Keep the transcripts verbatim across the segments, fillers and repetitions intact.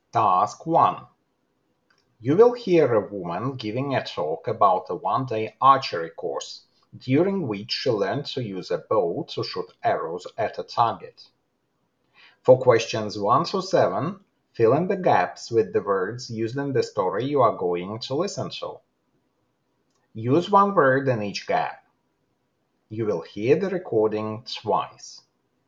Task one. You will hear a woman giving a talk about a one-day archery course, during which she learned to use a bow to shoot arrows at a target. For questions one to seven, fill in the gaps with the words used in the story you are going to listen to. Use one word in each gap. You will hear the recording twice.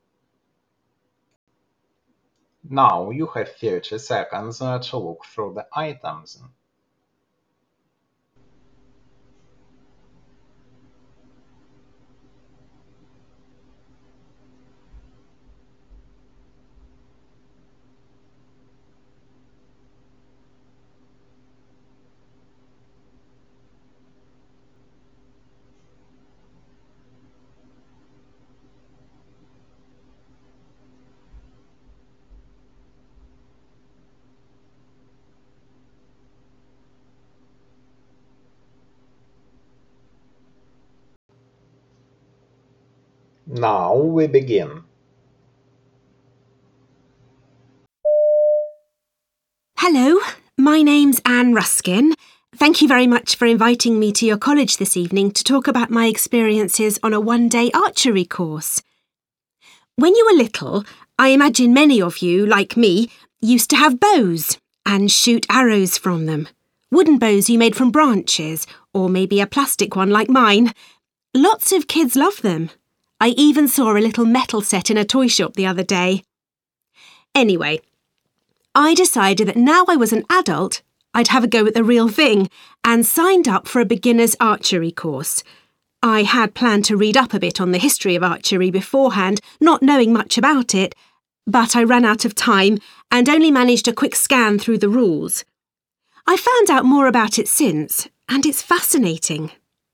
Now you have thirty seconds uh, to look through the items. Now we begin. Hello, my name's Anne Ruskin. Thank you very much for inviting me to your college this evening to talk about my experiences on a one-day archery course. When you were little, I imagine many of you, like me, used to have bows and shoot arrows from them. Wooden bows you made from branches, or maybe a plastic one like mine. Lots of kids love them. I even saw a little metal set in a toy shop the other day. Anyway, I decided that now I was an adult, I'd have a go at the real thing and signed up for a beginner's archery course. I had planned to read up a bit on the history of archery beforehand, not knowing much about it, but I ran out of time and only managed a quick scan through the rules. I found out more about it since, and it's fascinating.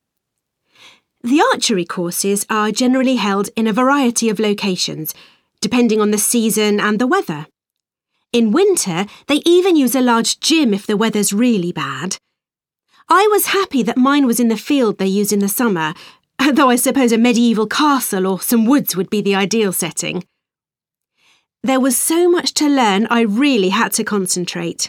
The archery courses are generally held in a variety of locations, depending on the season and the weather. In winter, they even use a large gym if the weather's really bad. I was happy that mine was in the field they use in the summer, though I suppose a medieval castle or some woods would be the ideal setting. There was so much to learn I really had to concentrate.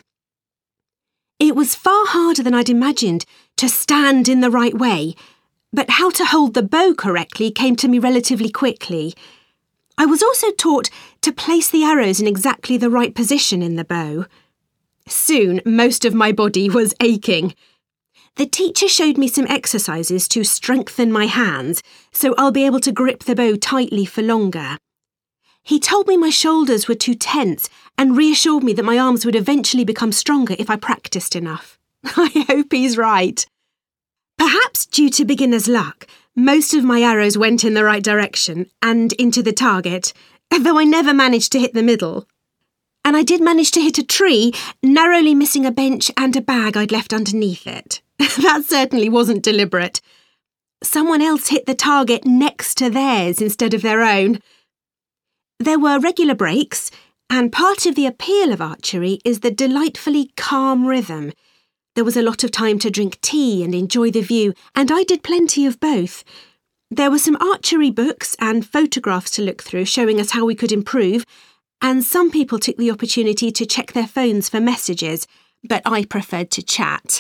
It was far harder than I'd imagined to stand in the right way, but how to hold the bow correctly came to me relatively quickly. I was also taught to place the arrows in exactly the right position in the bow. Soon, most of my body was aching. The teacher showed me some exercises to strengthen my hands, so I'll be able to grip the bow tightly for longer. He told me my shoulders were too tense and reassured me that my arms would eventually become stronger if I practiced enough. I hope he's right. Perhaps due to beginner's luck, most of my arrows went in the right direction and into the target, though I never managed to hit the middle. And I did manage to hit a tree, narrowly missing a bench and a bag I'd left underneath it. That certainly wasn't deliberate. Someone else hit the target next to theirs instead of their own. There were regular breaks, and part of the appeal of archery is the delightfully calm rhythm. There was a lot of time to drink tea and enjoy the view, and I did plenty of both. There were some archery books and photographs to look through showing us how we could improve, and some people took the opportunity to check their phones for messages, but I preferred to chat.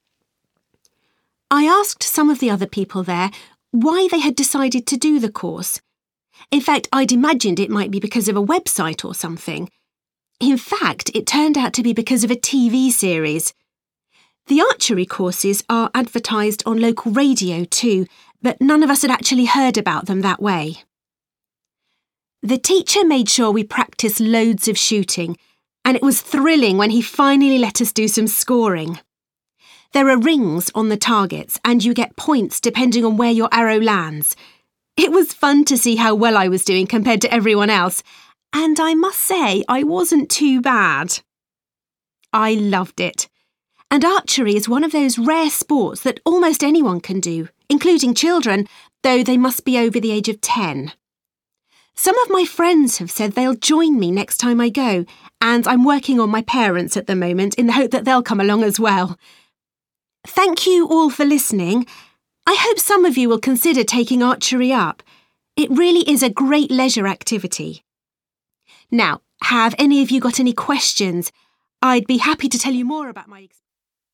I asked some of the other people there why they had decided to do the course. In fact, I'd imagined it might be because of a website or something. In fact, it turned out to be because of a T V series. The archery courses are advertised on local radio too, but none of us had actually heard about them that way. The teacher made sure we practiced loads of shooting, and it was thrilling when he finally let us do some scoring. There are rings on the targets, and you get points depending on where your arrow lands. It was fun to see how well I was doing compared to everyone else, and I must say I wasn't too bad. I loved it. And archery is one of those rare sports that almost anyone can do, including children, though they must be over the age of ten. Some of my friends have said they'll join me next time I go, and I'm working on my parents at the moment in the hope that they'll come along as well. Thank you all for listening. I hope some of you will consider taking archery up. It really is a great leisure activity. Now, have any of you got any questions? I'd be happy to tell you more about my experience.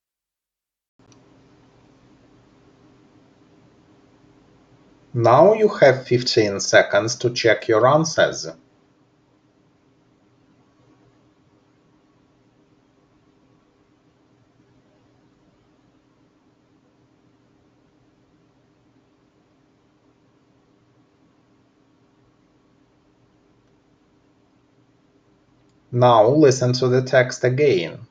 Now you have fifteen seconds to check your answers. Now listen to the text again.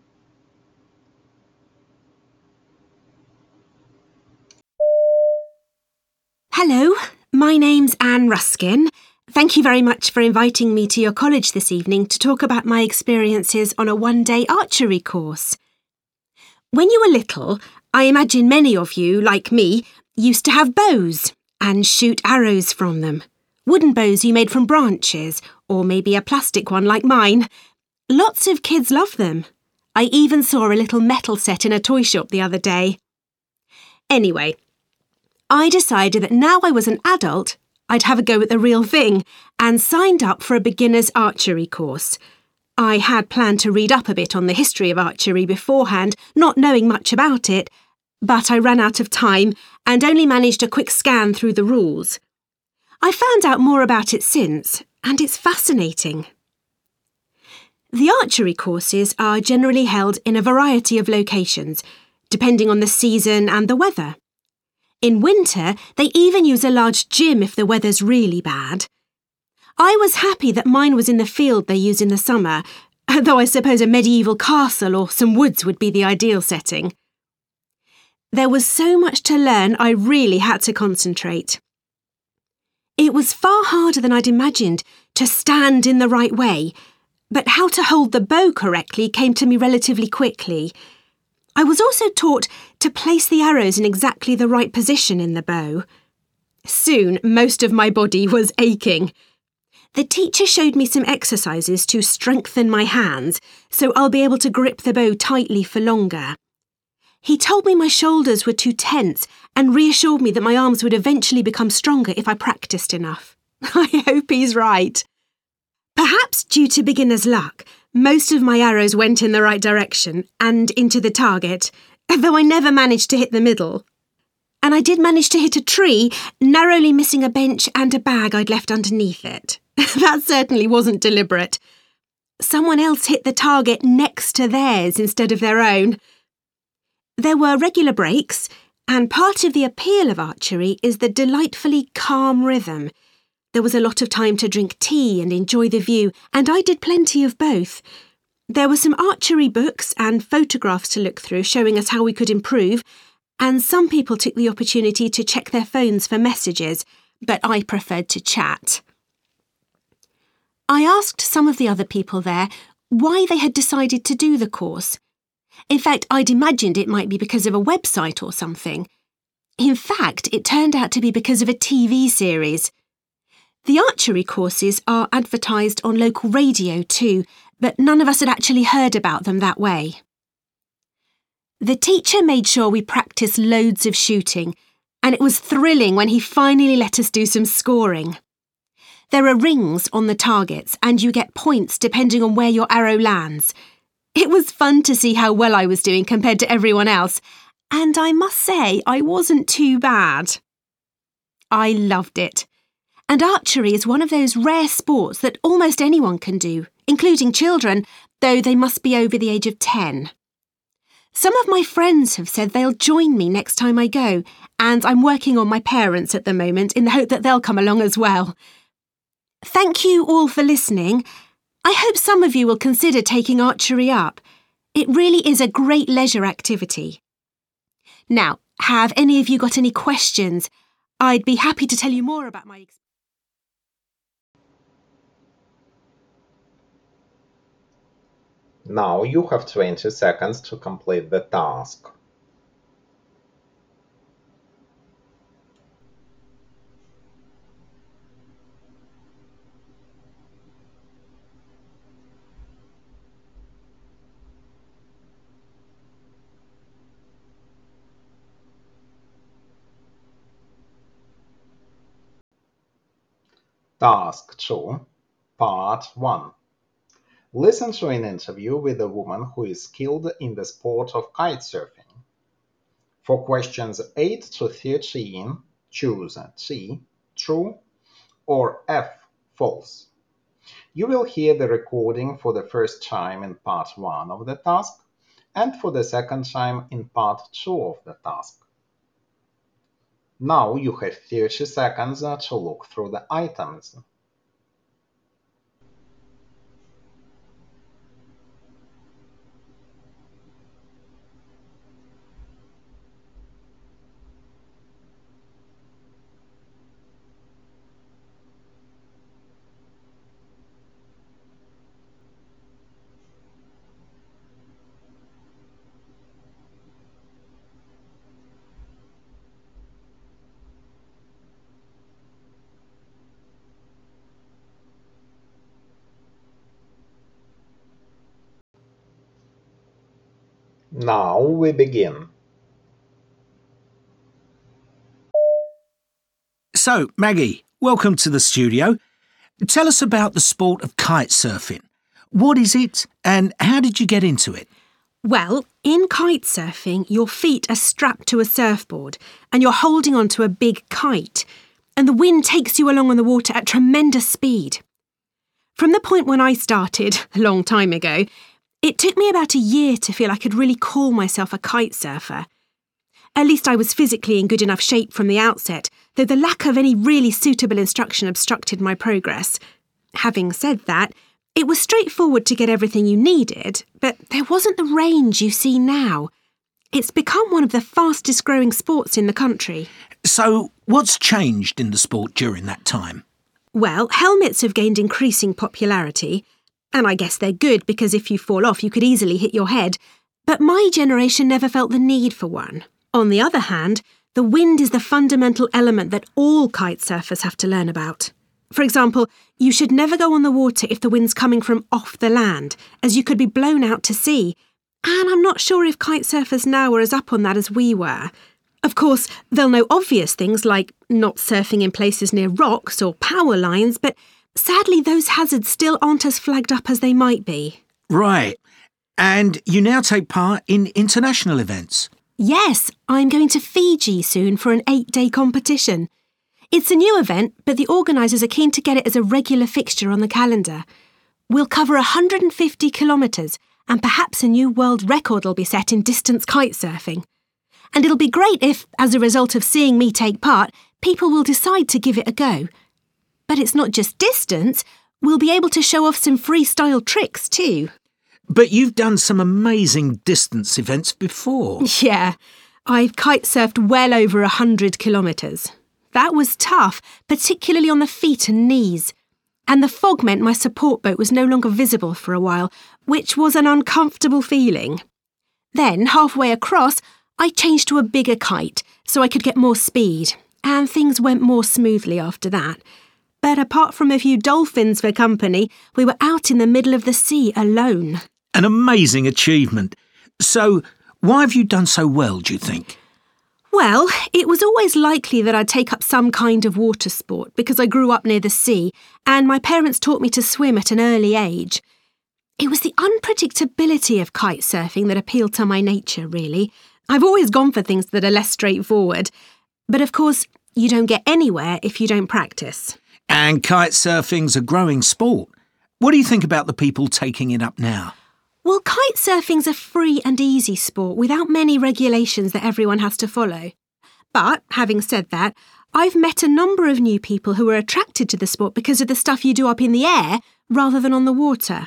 Hello, my name's Anne Ruskin. Thank you very much for inviting me to your college this evening to talk about my experiences on a one-day archery course. When you were little, I imagine many of you, like me, used to have bows and shoot arrows from them. Wooden bows you made from branches, or maybe a plastic one like mine. Lots of kids love them. I even saw a little metal set in a toy shop the other day. Anyway, I decided that now I was an adult, I'd have a go at the real thing and signed up for a beginner's archery course. I had planned to read up a bit on the history of archery beforehand, not knowing much about it, but I ran out of time and only managed a quick scan through the rules. I found out more about it since, and it's fascinating. The archery courses are generally held in a variety of locations, depending on the season and the weather. In winter, they even use a large gym if the weather's really bad. I was happy that mine was in the field they use in the summer, though I suppose a medieval castle or some woods would be the ideal setting. There was so much to learn I really had to concentrate. It was far harder than I'd imagined to stand in the right way, but how to hold the bow correctly came to me relatively quickly. I was also taught to place the arrows in exactly the right position in the bow. Soon, most of my body was aching. The teacher showed me some exercises to strengthen my hands, so I'll be able to grip the bow tightly for longer. He told me my shoulders were too tense and reassured me that my arms would eventually become stronger if I practiced enough. I hope he's right. Perhaps due to beginner's luck, most of my arrows went in the right direction and into the target, though I never managed to hit the middle. And I did manage to hit a tree, narrowly missing a bench and a bag I'd left underneath it. That certainly wasn't deliberate. Someone else hit the target next to theirs instead of their own. There were regular breaks, and part of the appeal of archery is the delightfully calm rhythm. There was a lot of time to drink tea and enjoy the view, and I did plenty of both. There were some archery books and photographs to look through showing us how we could improve, and some people took the opportunity to check their phones for messages, but I preferred to chat. I asked some of the other people there why they had decided to do the course. In fact, I'd imagined it might be because of a website or something. In fact, it turned out to be because of a T V series. The archery courses are advertised on local radio too, but none of us had actually heard about them that way. The teacher made sure we practiced loads of shooting, and it was thrilling when he finally let us do some scoring. There are rings on the targets, and you get points depending on where your arrow lands. It was fun to see how well I was doing compared to everyone else, and I must say I wasn't too bad. I loved it. And archery is one of those rare sports that almost anyone can do, including children, though they must be over the age of ten. Some of my friends have said they'll join me next time I go, and I'm working on my parents at the moment in the hope that they'll come along as well. Thank you all for listening. I hope some of you will consider taking archery up. It really is a great leisure activity. Now, have any of you got any questions? I'd be happy to tell you more about my experience. Now you have twenty seconds to complete the task. Task two, Part one. Listen to an interview with a woman who is skilled in the sport of kitesurfing. For questions eight to thirteen, choose C, true, or F, false. You will hear the recording for the first time in part one of the task and for the second time in part two of the task. Now you have thirty seconds to look through the items. Now we begin. So, Maggie, welcome to the studio. Tell us about the sport of kite surfing. What is it and how did you get into it? Well, in kite surfing, your feet are strapped to a surfboard and you're holding onto a big kite, and the wind takes you along on the water at tremendous speed. From the point when I started, a long time ago, it took me about a year to feel I could really call myself a kite surfer. At least I was physically in good enough shape from the outset, though the lack of any really suitable instruction obstructed my progress. Having said that, it was straightforward to get everything you needed, but there wasn't the range you see now. It's become one of the fastest growing sports in the country. So, what's changed in the sport during that time? Well, helmets have gained increasing popularity, and I guess they're good because if you fall off you could easily hit your head, but my generation never felt the need for one. On the other hand, the wind is the fundamental element that all kite surfers have to learn about. For example, you should never go on the water if the wind's coming from off the land, as you could be blown out to sea. And I'm not sure if kite surfers now are as up on that as we were. Of course, they'll know obvious things like not surfing in places near rocks or power lines, but sadly those hazards still aren't as flagged up as they might be. Right. And you now take part in international events. Yes, I'm going to Fiji soon for an eight-day competition. It's a new event, but the organisers are keen to get it as a regular fixture on the calendar. We'll cover one hundred fifty kilometres, and perhaps a new world record will be set in distance kite surfing. And it'll be great if, as a result of seeing me take part, people will decide to give it a go. But it's not just distance, we'll be able to show off some freestyle tricks too. But you've done some amazing distance events before. Yeah, I've kite surfed well over one hundred kilometres. That was tough, particularly on the feet and knees. And the fog meant my support boat was no longer visible for a while, which was an uncomfortable feeling. Then, halfway across, I changed to a bigger kite so I could get more speed, and things went more smoothly after that. But apart from a few dolphins for company, we were out in the middle of the sea alone. An amazing achievement. So, why have you done so well, do you think? Well, it was always likely that I'd take up some kind of water sport because I grew up near the sea and my parents taught me to swim at an early age. It was the unpredictability of kite surfing that appealed to my nature, really. I've always gone for things that are less straightforward. But of course, you don't get anywhere if you don't practice. And kite surfing's a growing sport. What do you think about the people taking it up now? Well, kite surfing's a free and easy sport without many regulations that everyone has to follow. But, having said that, I've met a number of new people who are attracted to the sport because of the stuff you do up in the air rather than on the water.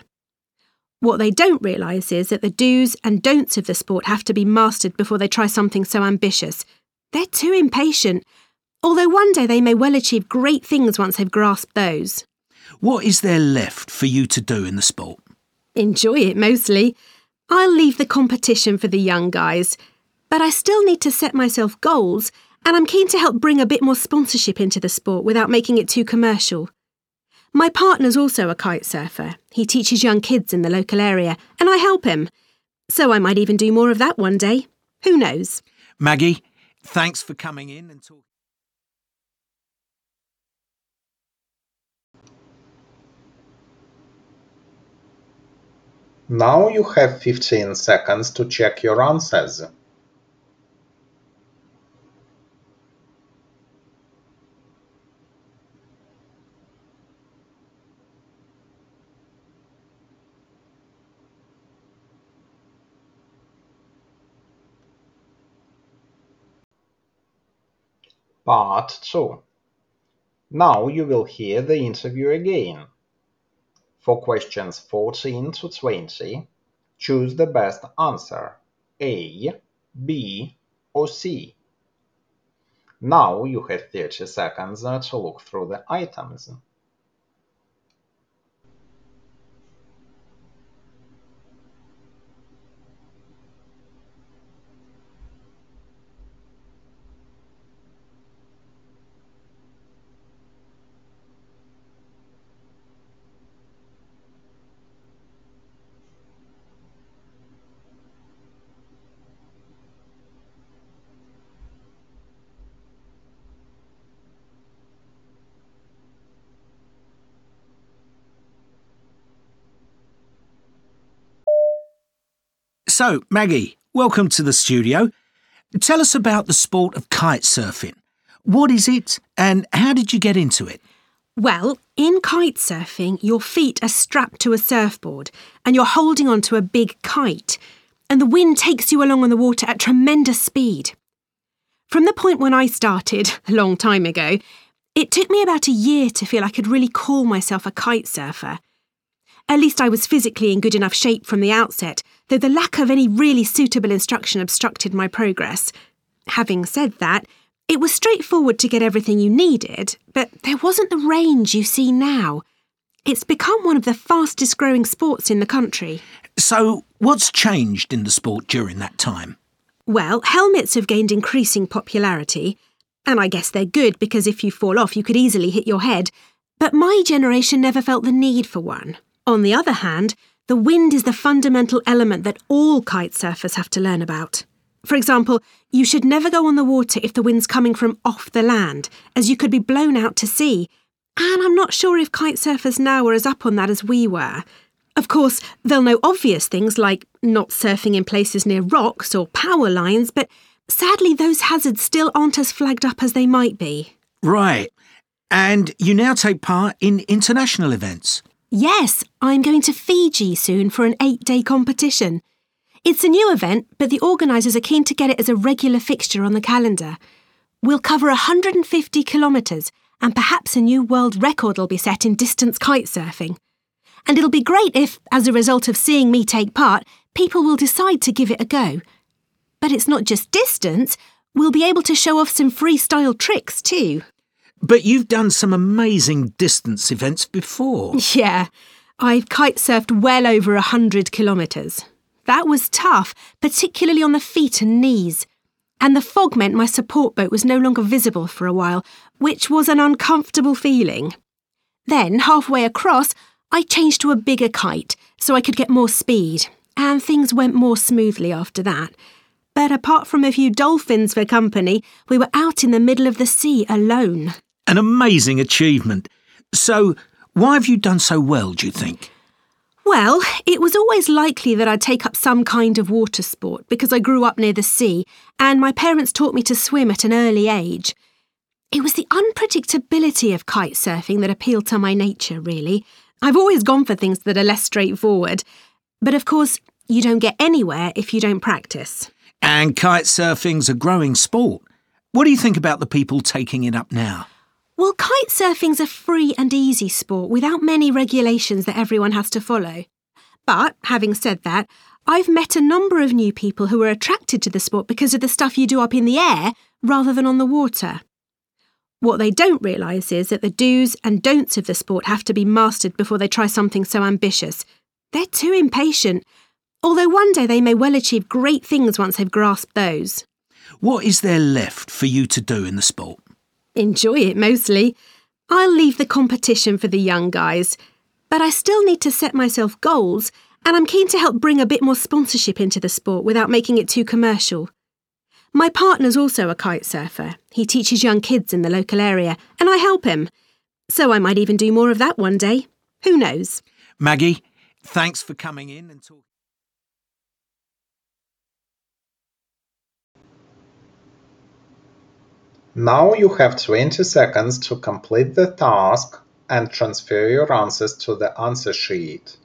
What they don't realise is that the do's and don'ts of the sport have to be mastered before they try something so ambitious. They're too impatient, although one day they may well achieve great things once they've grasped those. What is there left for you to do in the sport? Enjoy it mostly. I'll leave the competition for the young guys, but I still need to set myself goals, and I'm keen to help bring a bit more sponsorship into the sport without making it too commercial. My partner's also a kite surfer. He teaches young kids in the local area, and I help him. So I might even do more of that one day. Who knows? Maggie, thanks for coming in and talking. Now you have fifteen seconds to check your answers. Part two. Now you will hear the interview again. For questions fourteen to twenty, choose the best answer, A, B, or C. Now you have thirty seconds to look through the items. So, Maggie, welcome to the studio. Tell us about the sport of kite surfing. What is it and how did you get into it? Well, in kite surfing, your feet are strapped to a surfboard and you're holding onto a big kite, and the wind takes you along on the water at tremendous speed. From the point when I started, a long time ago, it took me about a year to feel I could really call myself a kite surfer. At least I was physically in good enough shape from the outset, though the lack of any really suitable instruction obstructed my progress. Having said that, it was straightforward to get everything you needed, but there wasn't the range you see now. It's become one of the fastest growing sports in the country. So, what's changed in the sport during that time? Well, helmets have gained increasing popularity, and I guess they're good because if you fall off you could easily hit your head, but my generation never felt the need for one. On the other hand, the wind is the fundamental element that all kite surfers have to learn about. For example, you should never go on the water if the wind's coming from off the land, as you could be blown out to sea. And I'm not sure if kite surfers now are as up on that as we were. Of course, they'll know obvious things like not surfing in places near rocks or power lines, but sadly those hazards still aren't as flagged up as they might be. Right. And you now take part in international events. Yes, I'm going to Fiji soon for an eight-day competition. It's a new event, but the organisers are keen to get it as a regular fixture on the calendar. We'll cover one hundred fifty kilometres, and perhaps a new world record will be set in distance kite surfing. And it'll be great if, as a result of seeing me take part, people will decide to give it a go. But it's not just distance, we'll be able to show off some freestyle tricks too. But you've done some amazing distance events before. Yeah, I've kite surfed well over one hundred kilometres. That was tough, particularly on the feet and knees. And the fog meant my support boat was no longer visible for a while, which was an uncomfortable feeling. Then, halfway across, I changed to a bigger kite so I could get more speed, and things went more smoothly after that. But apart from a few dolphins for company, we were out in the middle of the sea alone. An amazing achievement. So, why have you done so well, do you think? Well, it was always likely that I'd take up some kind of water sport because I grew up near the sea and my parents taught me to swim at an early age. It was the unpredictability of kite surfing that appealed to my nature, really. I've always gone for things that are less straightforward. But of course, you don't get anywhere if you don't practice. And kite surfing's a growing sport. What do you think about the people taking it up now? Well, kite surfing's a free and easy sport without many regulations that everyone has to follow. But, having said that, I've met a number of new people who are attracted to the sport because of the stuff you do up in the air rather than on the water. What they don't realise is that the do's and don'ts of the sport have to be mastered before they try something so ambitious. They're too impatient, although one day they may well achieve great things once they've grasped those. What is there left for you to do in the sport? Enjoy it mostly. I'll leave the competition for the young guys, but I still need to set myself goals, and I'm keen to help bring a bit more sponsorship into the sport without making it too commercial. My partner's also a kite surfer. He teaches young kids in the local area, and I help him. So I might even do more of that one day. Who knows? Maggie, Thanks for coming in and talking. Now you have twenty seconds to complete the task and transfer your answers to the answer sheet.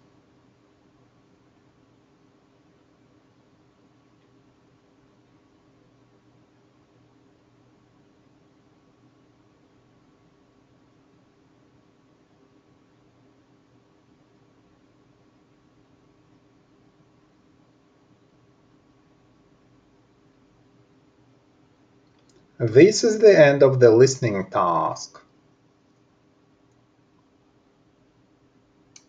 This is the end of the listening task.